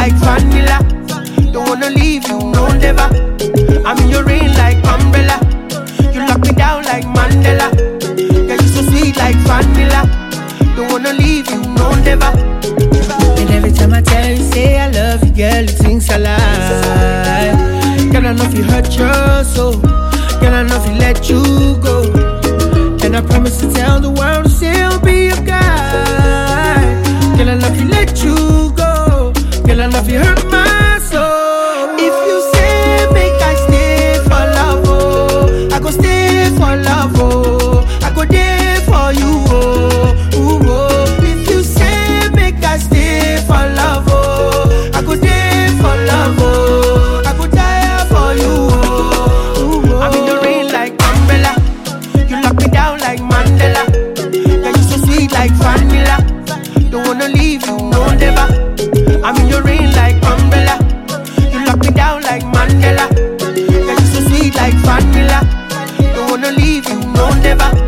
like vanilla. Don't wanna leave you, no never. I'm in your rain like umbrella. You lock me down like Mandela. Yeah, you so sweet like vanilla. Don't wanna leave you, no never. And every time I tell you, say I love you, girl, you think I lie. Girl, I know if you hurt your soul. Girl, I know if you let you go. And I promise to tell the world to say I'll be your guy. Girl, I know if you let you go. Girl, I know if you hurt my soul. If you say make I stay for love, oh, I go stay for love, oh, I go there for you, oh, ooh, oh. If you say make I stay for love, oh, I go there for love, oh, I go die for you, oh, ooh, oh. I'm in the rain like umbrella. You lock me down like Mandela. Yeah, you so sweet like vanilla. Don't wanna leave you, no never. I'm in your rain like umbrella. You lock me down like Mandela. Yeah, you so sweet like vanilla. Don't wanna leave you, no never.